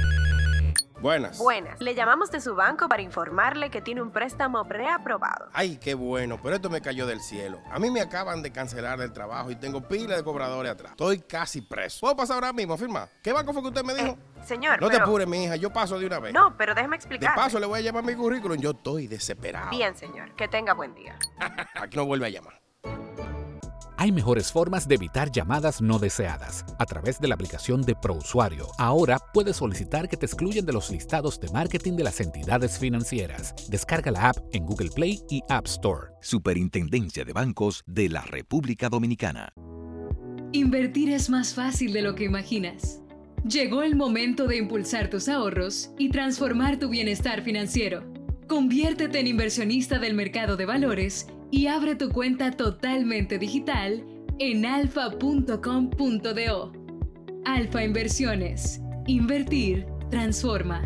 Speaker 12: Buenas.
Speaker 13: Le llamamos de su banco para informarle que tiene un préstamo preaprobado.
Speaker 12: Ay, qué bueno, pero esto me cayó del cielo. A mí me acaban de cancelar el trabajo y tengo pila de cobradores atrás. Estoy casi preso. ¿Puedo pasar ahora mismo a firmar? ¿Qué banco fue que usted me dijo?
Speaker 13: Señor,
Speaker 12: No te apures, mi hija, yo paso de una vez.
Speaker 13: No, pero déjeme
Speaker 12: De
Speaker 13: explicar.
Speaker 12: paso le voy a llamar mi currículum, yo estoy desesperado.
Speaker 13: Bien, señor, que tenga buen día.
Speaker 12: Aquí no vuelve a llamar.
Speaker 14: Hay mejores formas de evitar llamadas no deseadas. A través de la aplicación de ProUsuario, ahora puedes solicitar que te excluyan de los listados de marketing de las entidades financieras. Descarga la app en Google Play y App Store.
Speaker 15: Superintendencia de Bancos de la República Dominicana.
Speaker 16: Invertir es más fácil de lo que imaginas. Llegó el momento de impulsar tus ahorros y transformar tu bienestar financiero. Conviértete en inversionista del mercado de valores y abre tu cuenta totalmente digital en alfa.com.do. Alfa Inversiones. Invertir transforma.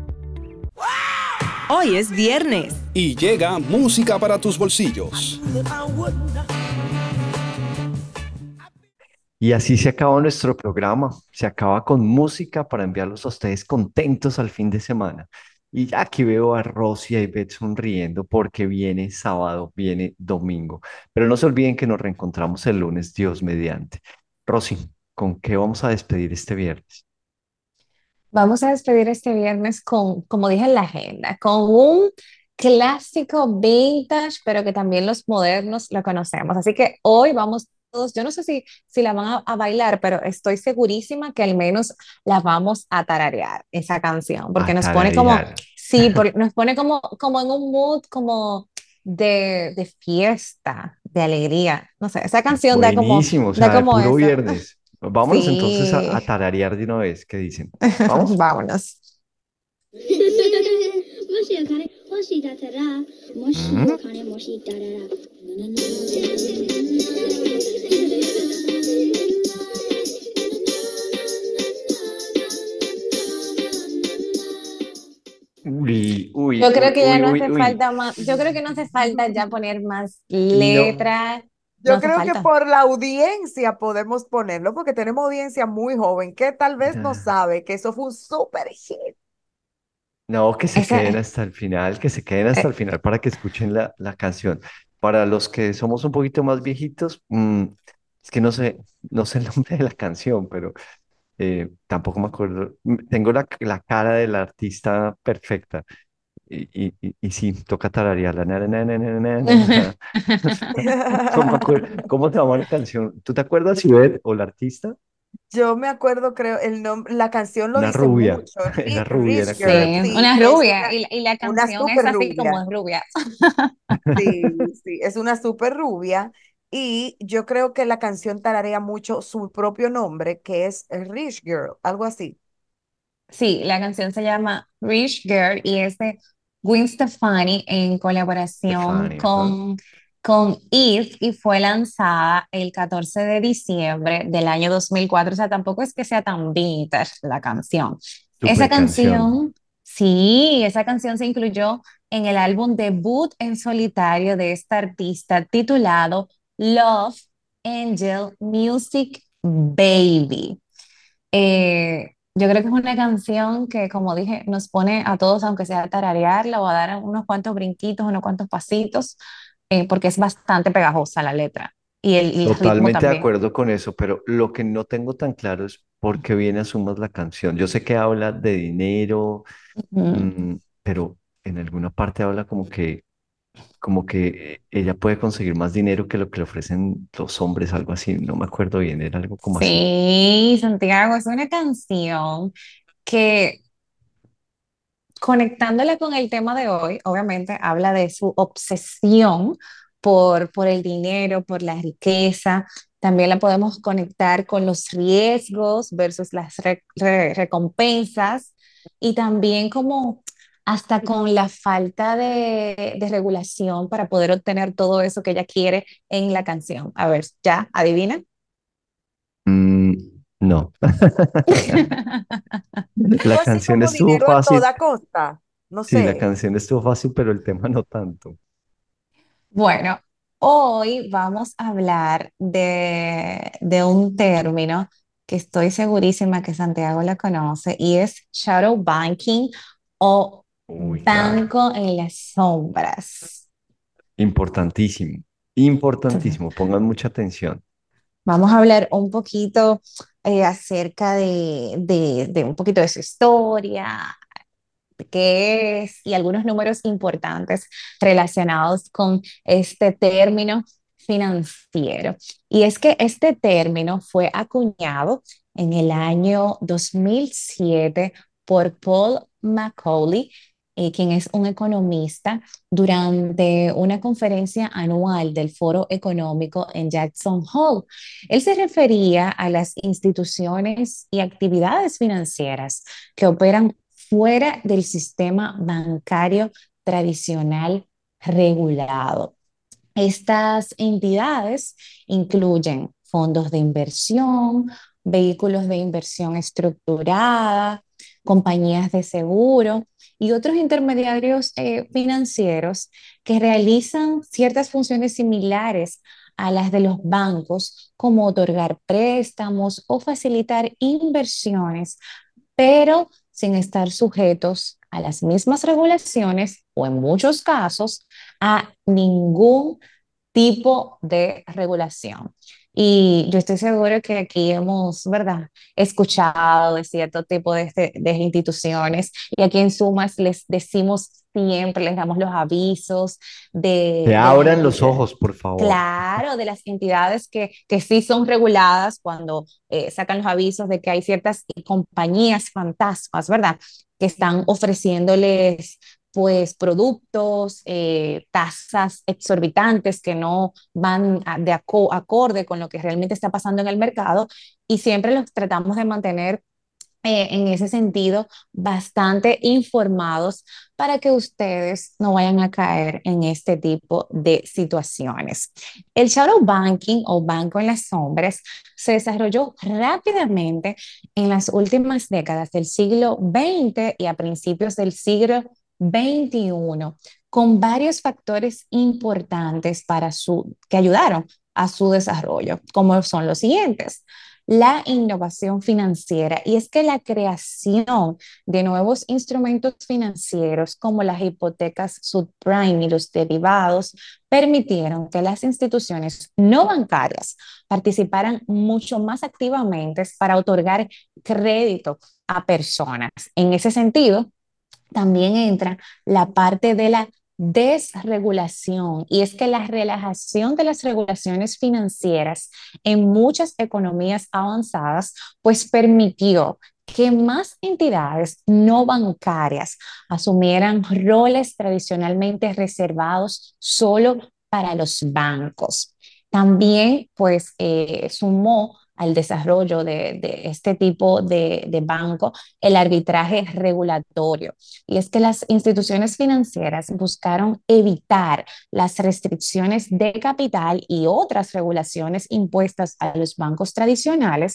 Speaker 5: Hoy es viernes.
Speaker 1: Y llega música para tus bolsillos.
Speaker 4: Y así se acaba nuestro programa. Se acaba con música para enviarlos a ustedes contentos al fin de semana. Y ya aquí veo a Rosy y a Ivette sonriendo porque viene sábado, viene domingo. Pero no se olviden que nos reencontramos el lunes, Dios mediante. Rosy, ¿con qué vamos a despedir este viernes?
Speaker 3: Vamos a despedir este viernes con, como dije en la agenda, con un clásico vintage, pero que también los modernos lo conocemos. Así que hoy vamos todos, yo no sé si la van a bailar, pero estoy segurísima que al menos la vamos a tararear, esa canción,
Speaker 4: A
Speaker 3: porque nos pone como,
Speaker 4: tararear.
Speaker 3: sí, porque nos pone como en un mood como de fiesta, de alegría. No sé, esa canción
Speaker 4: Buenísimo, o
Speaker 3: da
Speaker 4: sea, de
Speaker 3: como
Speaker 4: puro
Speaker 3: eso.
Speaker 4: viernes. Vámonos entonces a
Speaker 3: Sí,
Speaker 4: tararear de una vez. ¿Qué dicen? ¿Vamos?
Speaker 3: vámonos.
Speaker 7: もしや金欲しいだったらもし
Speaker 4: Mm.
Speaker 7: 金欲しいだったら
Speaker 4: Uy, uy,
Speaker 3: Yo creo
Speaker 4: uy,
Speaker 3: que ya
Speaker 4: uy,
Speaker 3: no
Speaker 4: uy,
Speaker 3: hace
Speaker 4: uy.
Speaker 3: falta más, yo creo que no hace falta ya poner más
Speaker 4: No.
Speaker 3: letra, no
Speaker 2: Yo
Speaker 3: hace
Speaker 2: creo que
Speaker 3: falta.
Speaker 2: por la audiencia podemos ponerlo, porque tenemos audiencia muy joven que tal vez no
Speaker 4: Ah,
Speaker 2: sabe que eso fue un super hit.
Speaker 4: no, que se
Speaker 3: Esa,
Speaker 4: queden hasta el final, que se queden hasta
Speaker 3: eh,
Speaker 4: el final para que escuchen la canción. Para los que somos un poquito más viejitos, es que no sé el nombre de la canción, pero tampoco me acuerdo. Tengo la cara del artista perfecta. Y sí, toca tararearla. Na, na, na, na, na, na, na, na. No me acuerdo. ¿Cómo se llama la canción? ¿Tú te acuerdas, Ivette, o la artista?
Speaker 2: Yo me acuerdo, creo, el nombre, la canción lo
Speaker 4: Una
Speaker 2: dice
Speaker 4: rubia.
Speaker 2: mucho.
Speaker 4: Era rubia,
Speaker 2: Rich
Speaker 4: era
Speaker 3: sí,
Speaker 2: Girl,
Speaker 4: Karate.
Speaker 2: sí,
Speaker 3: una
Speaker 2: es
Speaker 3: rubia, y la
Speaker 2: una
Speaker 3: canción es
Speaker 2: super
Speaker 3: así como
Speaker 2: rubia.
Speaker 3: es rubia.
Speaker 2: Sí, sí, es una super rubia. Y yo creo que la canción tararea mucho su propio nombre, que es Rich Girl, algo así.
Speaker 3: Sí, la canción se llama Rich Girl y es de Gwen Stefani en colaboración
Speaker 4: Stefania, ajá.
Speaker 3: con Eve y fue lanzada el 14 de diciembre del año 2004. O sea, tampoco es que sea tan vintage la canción. Esa
Speaker 4: Super canción.
Speaker 3: canción, sí, esa canción se incluyó en el álbum debut en solitario de esta artista titulado Love Angel Music Baby. Yo creo que es una canción que, como dije, nos pone a todos, aunque sea a tararearla o a dar unos cuantos brinquitos, unos cuantos pasitos, porque es bastante pegajosa la letra y el ritmo
Speaker 4: Totalmente de
Speaker 3: también.
Speaker 4: acuerdo con eso, pero lo que no tengo tan claro es por qué viene a Sumas la canción. Yo sé que habla de dinero,
Speaker 3: Ujú.
Speaker 4: pero en alguna parte habla como que ella puede conseguir más dinero que lo que le ofrecen los hombres, algo así. No me acuerdo bien, era algo como así.
Speaker 3: Sí, Santiago, es una canción que conectándola con el tema de hoy, obviamente habla de su obsesión por el dinero, por la riqueza. También la podemos conectar con los riesgos versus las recompensas y también como hasta con la falta de regulación para poder obtener todo eso que ella quiere en la canción. A ver, ¿ya adivina?
Speaker 4: Mm, no.
Speaker 2: Algo
Speaker 4: La
Speaker 2: así
Speaker 4: canción
Speaker 2: como
Speaker 4: estuvo
Speaker 2: dinero a
Speaker 4: fácil.
Speaker 2: toda costa. No
Speaker 4: Sí, la
Speaker 2: sé.
Speaker 4: canción estuvo fácil, pero el tema no tanto.
Speaker 3: Bueno, hoy vamos a hablar de un término que estoy segurísima que Santiago la conoce y es shadow banking o
Speaker 4: Uy, claro.
Speaker 3: banco en las sombras.
Speaker 4: Importantísimo. Importantísimo. Pongan mucha atención.
Speaker 3: Vamos a hablar un poquito acerca de un poquito de su historia, de qué es y algunos números importantes relacionados con este término financiero. Y es que este término fue acuñado en el año 2007 por Paul Macaulay, quien es un economista, durante una conferencia anual del Foro Económico en Jackson Hole. Él se refería a las instituciones y actividades financieras que operan fuera del sistema bancario tradicional regulado. Estas entidades incluyen fondos de inversión, vehículos de inversión estructurada, compañías de seguro y otros intermediarios financieros que realizan ciertas funciones similares a las de los bancos, como otorgar préstamos o facilitar inversiones, pero sin estar sujetos a las mismas regulaciones o en muchos casos a ningún tipo de regulación. Y yo estoy seguro que aquí hemos, ¿verdad?, escuchado de cierto tipo de instituciones y aquí en Sumas les decimos siempre, les damos los avisos
Speaker 4: Que
Speaker 3: de las
Speaker 4: abran los
Speaker 3: entidades.
Speaker 4: ojos, por favor.
Speaker 3: Claro, de las entidades que sí son reguladas cuando sacan los avisos de que hay ciertas compañías fantasmas, ¿verdad? Que están ofreciéndoles pues productos, tasas exorbitantes que no van acorde con lo que realmente está pasando en el mercado y siempre los tratamos de mantener en ese sentido bastante informados para que ustedes no vayan a caer en este tipo de situaciones. El shadow banking o banco en las sombras se desarrolló rápidamente en las últimas décadas del siglo XX y a principios del siglo XXI, con varios factores importantes que ayudaron a su desarrollo, como son los siguientes: la innovación financiera, y es que la creación de nuevos instrumentos financieros como las hipotecas subprime y los derivados permitieron que las instituciones no bancarias participaran mucho más activamente para otorgar crédito a personas. En ese sentido, también entra la parte de la desregulación, y es que la relajación de las regulaciones financieras en muchas economías avanzadas pues permitió que más entidades no bancarias asumieran roles tradicionalmente reservados solo para los bancos. También pues sumó al desarrollo de este tipo de banco el arbitraje regulatorio. Y es que las instituciones financieras buscaron evitar las restricciones de capital y otras regulaciones impuestas a los bancos tradicionales,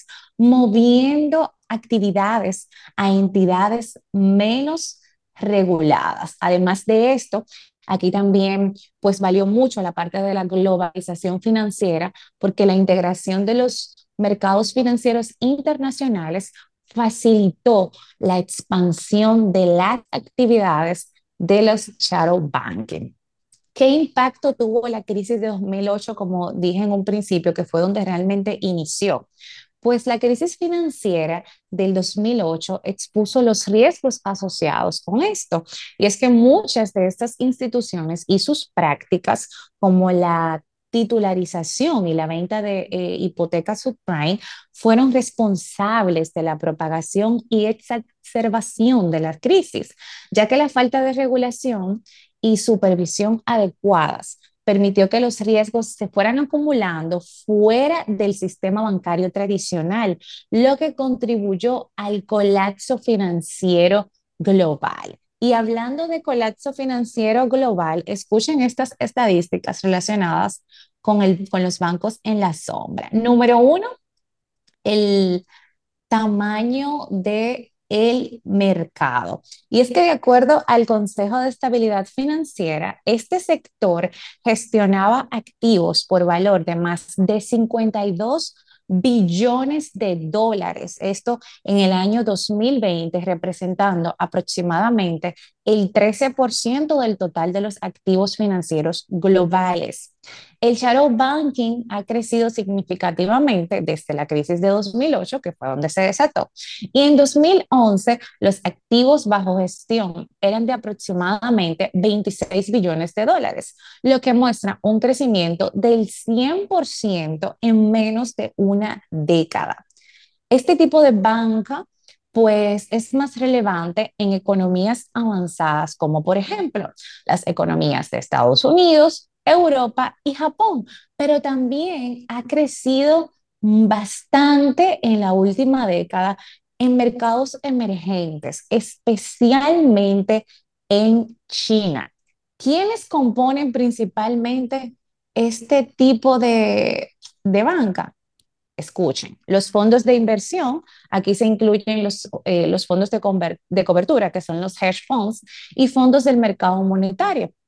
Speaker 3: moviendo actividades a entidades menos reguladas. Además de esto, aquí también pues valió mucho la parte de la globalización financiera, porque la integración de los mercados financieros internacionales facilitó la expansión de las actividades de los shadow banking. ¿Qué impacto tuvo la crisis de 2008, como dije en un principio, que fue donde realmente inició? Pues la crisis financiera del 2008 expuso los riesgos asociados con esto. Y es que muchas de estas instituciones y sus prácticas, como la titularización y la venta de hipotecas subprime, fueron responsables de la propagación y exacerbación de la crisis, ya que la falta de regulación y supervisión adecuadas permitió que los riesgos se fueran acumulando fuera del sistema bancario tradicional, lo que contribuyó al colapso financiero global. Y hablando de colapso financiero global, escuchen estas estadísticas relacionadas con los bancos en la sombra. Número uno, el tamaño de el mercado. Y es que de acuerdo al Consejo de Estabilidad Financiera, este sector gestionaba activos por valor de más de 52 billones de dólares. Esto en el año 2020, representando aproximadamente el 13% del total de los activos financieros globales. El shadow banking ha crecido significativamente desde la crisis de 2008, que fue donde se desató. Y en 2011, los activos bajo gestión eran de aproximadamente 26 billones de dólares, lo que muestra un crecimiento del 100% en menos de una década. Este tipo de banca pues es más relevante en economías avanzadas, como por ejemplo las economías de Estados Unidos, Europa y Japón, pero también ha crecido bastante en la última década en mercados emergentes, especialmente en China. ¿Quiénes componen principalmente este tipo de banca? Escuchen, los fondos de inversión, aquí se incluyen los fondos de cobertura, que son los hedge funds, y fondos del mercado monetario.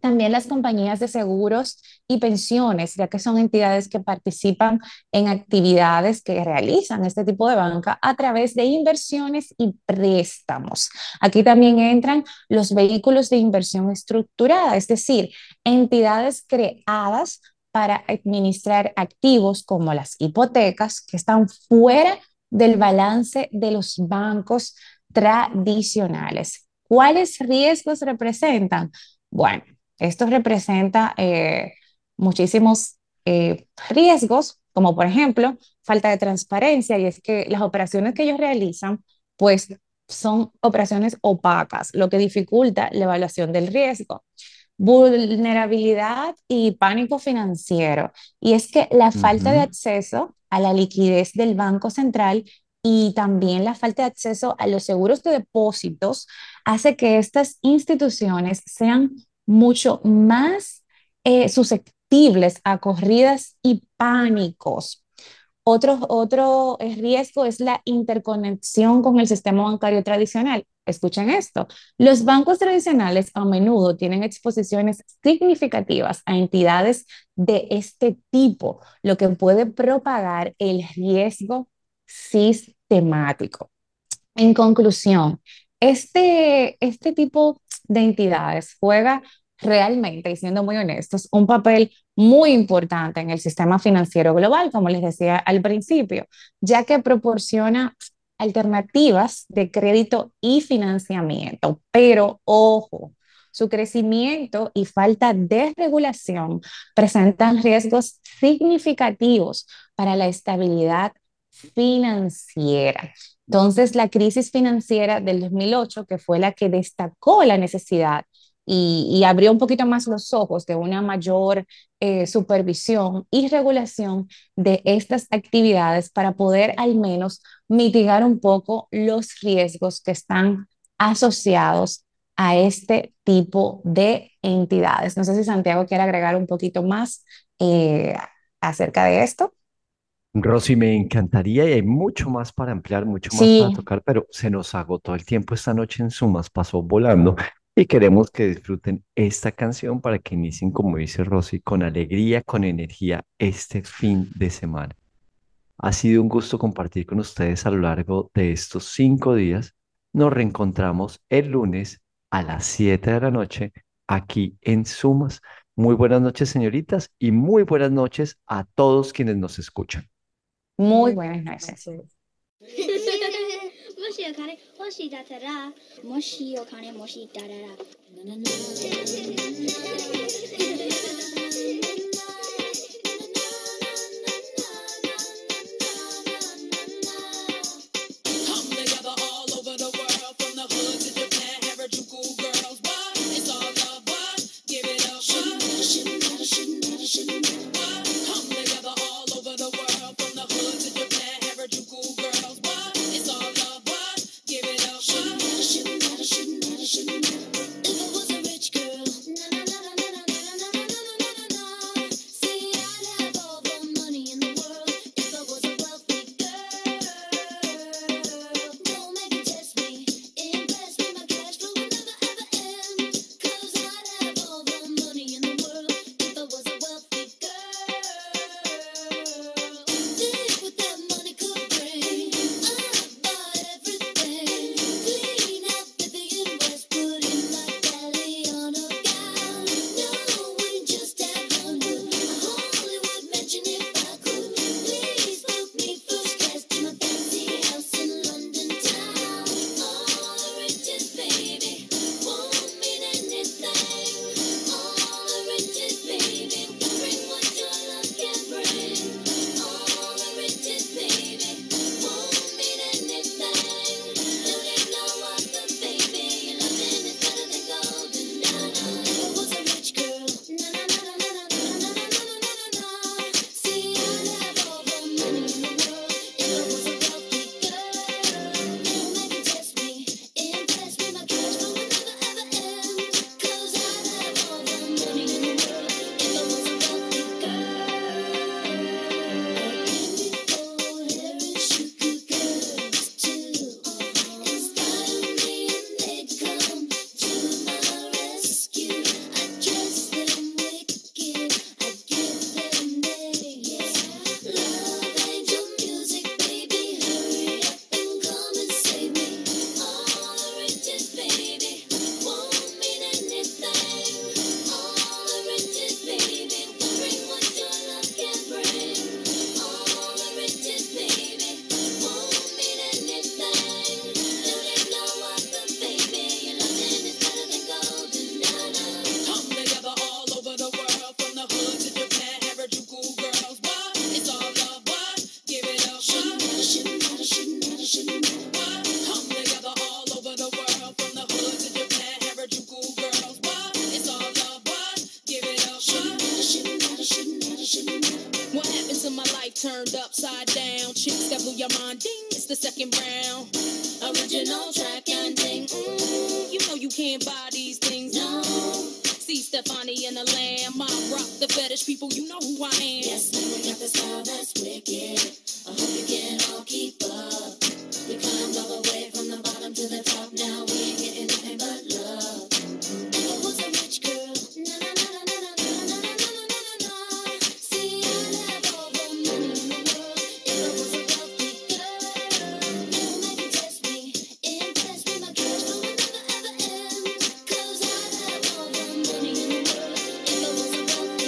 Speaker 3: También las compañías de seguros y pensiones, ya que son entidades que participan en actividades que realizan este tipo de banca a través de inversiones y préstamos. Aquí también entran los vehículos de inversión estructurada, es decir, entidades creadas para administrar activos como las hipotecas que están fuera del balance de los bancos tradicionales. ¿Cuáles riesgos representan? Bueno, esto representa muchísimos riesgos, como por ejemplo falta de transparencia, y es que las operaciones que ellos realizan, pues son operaciones opacas, lo que dificulta la evaluación del riesgo. Vulnerabilidad y pánico financiero. Y es que la falta de acceso a la liquidez del Banco Central y también la falta de acceso a los seguros de depósitos hace que estas instituciones sean mucho más susceptibles a corridas y pánicos. Otro riesgo es la interconexión con el sistema bancario tradicional. Escuchen esto, los bancos tradicionales a menudo tienen exposiciones significativas a entidades de este tipo, lo que puede propagar el riesgo sistemático. En conclusión, este tipo de entidades juega realmente, y siendo muy honestos, un papel muy importante en el sistema financiero global, como les decía al principio, ya que proporciona alternativas de crédito y financiamiento. Pero ojo, su crecimiento y falta de regulación presentan riesgos significativos para la estabilidad financiera. Entonces, la crisis financiera del 2008, que fue la que destacó la necesidad y abrió un poquito más los ojos de una mayor supervisión y regulación de estas actividades para poder al menos mitigar un poco los riesgos que están asociados a este tipo de entidades. No sé si Santiago quiere agregar un poquito más acerca de esto.
Speaker 4: Rosy, me encantaría y hay mucho más para ampliar, mucho más para
Speaker 3: Sí,
Speaker 4: tocar, pero se nos agotó el tiempo esta noche en Sumas, pasó volando y queremos que disfruten esta canción para que inicien, como dice Rosy, con alegría, con energía este fin de semana. Ha sido un gusto compartir con ustedes a lo largo de estos 5 días. Nos reencontramos el lunes a las 7 de la noche aquí en Sumas. Muy buenas noches, señoritas, y muy buenas noches a todos quienes nos escuchan.
Speaker 3: muy buenas noches.
Speaker 17: もしよかね、もしだったら、もしよかね、もしだらら。
Speaker 18: track and ding. You know you can't buy these things. No. See Stefani and the Lamb. I rock the fetish people. You know who I am. Yes, we got the style that's wicked. I hope you can all keep up. We climbed all the way from the bottom to the top. Now we ain't getting nothing but love. If I was a rich girl, na na na na na na na na na na na na. See, I'd have all the money in the world. If I was a wealthy girl, you make it test me, impress me. My cash flow would never ever end. 'Cause I'd have all the money in the world. If I was a wealthy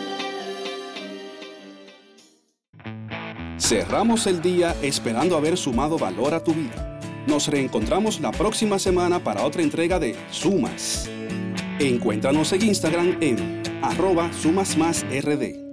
Speaker 18: girl.
Speaker 1: Cerramos el día esperando haber sumado valor a tu vida. Nos reencontramos la próxima semana para otra entrega de Sumas. Encuéntranos en Instagram en @sumasmasrd.